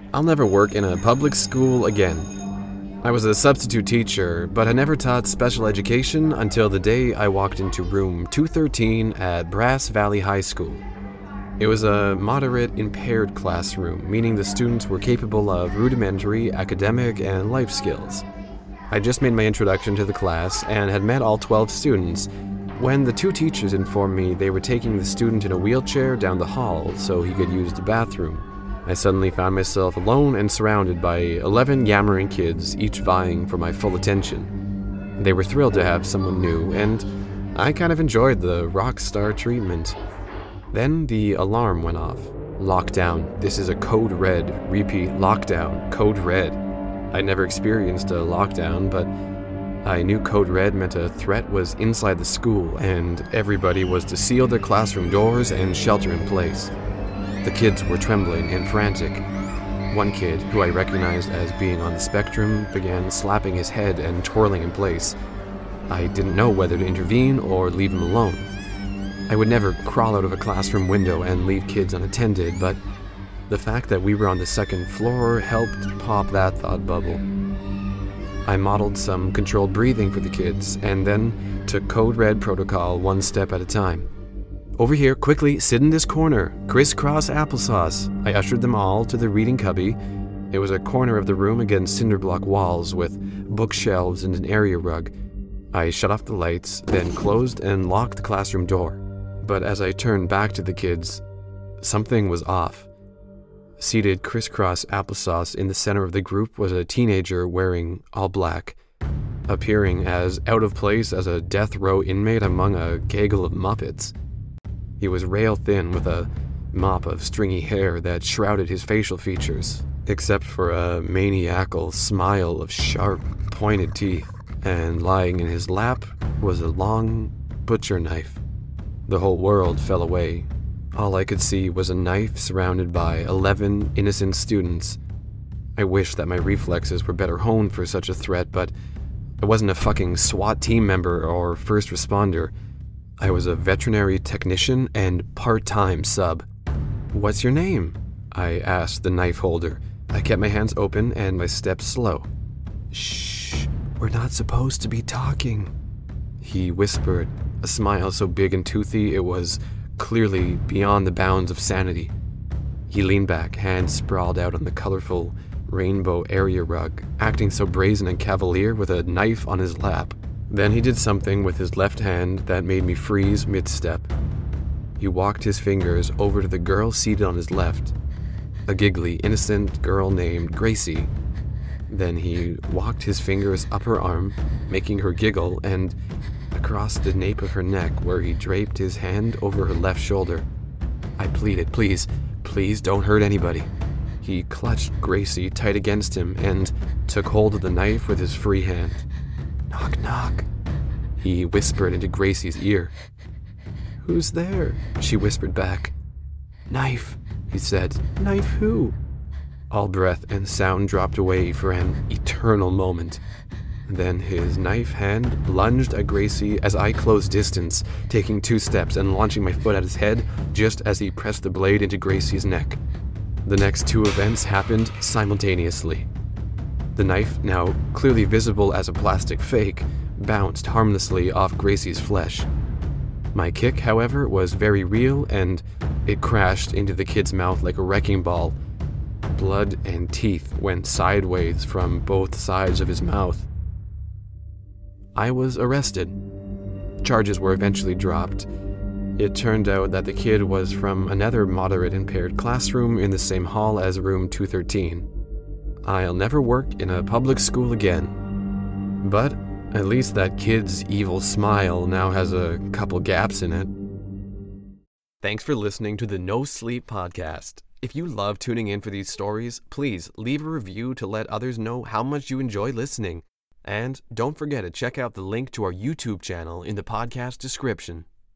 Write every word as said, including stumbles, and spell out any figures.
I'll never work in a public school again. I was a substitute teacher, but I never taught special education until the day I walked into room two thirteen at Brass Valley High School. It was a moderate impaired classroom, meaning the students were capable of rudimentary academic and life skills. I just made my introduction to the class and had met all twelve students when the two teachers informed me they were taking the student in a wheelchair down the hall so he could use the bathroom. I suddenly found myself alone and surrounded by eleven yammering kids, each vying for my full attention. They were thrilled to have someone new, and I kind of enjoyed the rock star treatment. Then the alarm went off. Lockdown. This is a code red. Repeat, lockdown. Code red. I never experienced a lockdown, but I knew code red meant a threat was inside the school, and everybody was to seal their classroom doors and shelter in place. The kids were trembling and frantic. One kid, who I recognized as being on the spectrum, began slapping his head and twirling in place. I didn't know whether to intervene or leave him alone. I would never crawl out of a classroom window and leave kids unattended, but the fact that we were on the second floor helped pop that thought bubble. I modeled some controlled breathing for the kids, and then took code red protocol one step at a time. Over here, quickly, sit in this corner. Crisscross applesauce. I ushered them all to the reading cubby. It was a corner of the room against cinder block walls with bookshelves and an area rug. I shut off the lights, then closed and locked the classroom door. But as I turned back to the kids, something was off. Seated crisscross applesauce in the center of the group was a teenager wearing all black, appearing as out of place as a death row inmate among a gaggle of Muppets. He was rail thin with a mop of stringy hair that shrouded his facial features, except for a maniacal smile of sharp, pointed teeth, and lying in his lap was a long butcher knife. The whole world fell away. All I could see was a knife surrounded by eleven innocent students. I wish that my reflexes were better honed for such a threat, but I wasn't a fucking SWAT team member or first responder. I was a veterinary technician and part-time sub. "What's your name?" I asked the knife holder. I kept my hands open and my steps slow. "Shh, we're not supposed to be talking," he whispered, a smile so big and toothy it was clearly beyond the bounds of sanity. He leaned back, hands sprawled out on the colorful rainbow area rug, acting so brazen and cavalier with a knife on his lap. Then he did something with his left hand that made me freeze mid-step. He walked his fingers over to the girl seated on his left, a giggly, innocent girl named Gracie. Then he walked his fingers up her arm, making her giggle, and across the nape of her neck where he draped his hand over her left shoulder. I pleaded, "Please, please don't hurt anybody." He clutched Gracie tight against him and took hold of the knife with his free hand. "Knock, knock," he whispered into Gracie's ear. "Who's there?" she whispered back. "Knife," he said. "Knife who?" All breath and sound dropped away for an eternal moment. Then his knife hand lunged at Gracie as I closed distance, taking two steps and launching my foot at his head just as he pressed the blade into Gracie's neck. The next two events happened simultaneously. The knife, now clearly visible as a plastic fake, bounced harmlessly off Gracie's flesh. My kick, however, was very real, and it crashed into the kid's mouth like a wrecking ball. Blood and teeth went sideways from both sides of his mouth. I was arrested. Charges were eventually dropped. It turned out that the kid was from another moderate impaired classroom in the same hall as room two thirteen. I'll never work in a public school again. But at least that kid's evil smile now has a couple gaps in it. Thanks for listening to the No Sleep Podcast. If you love tuning in for these stories, please leave a review to let others know how much you enjoy listening. And don't forget to check out the link to our YouTube channel in the podcast description.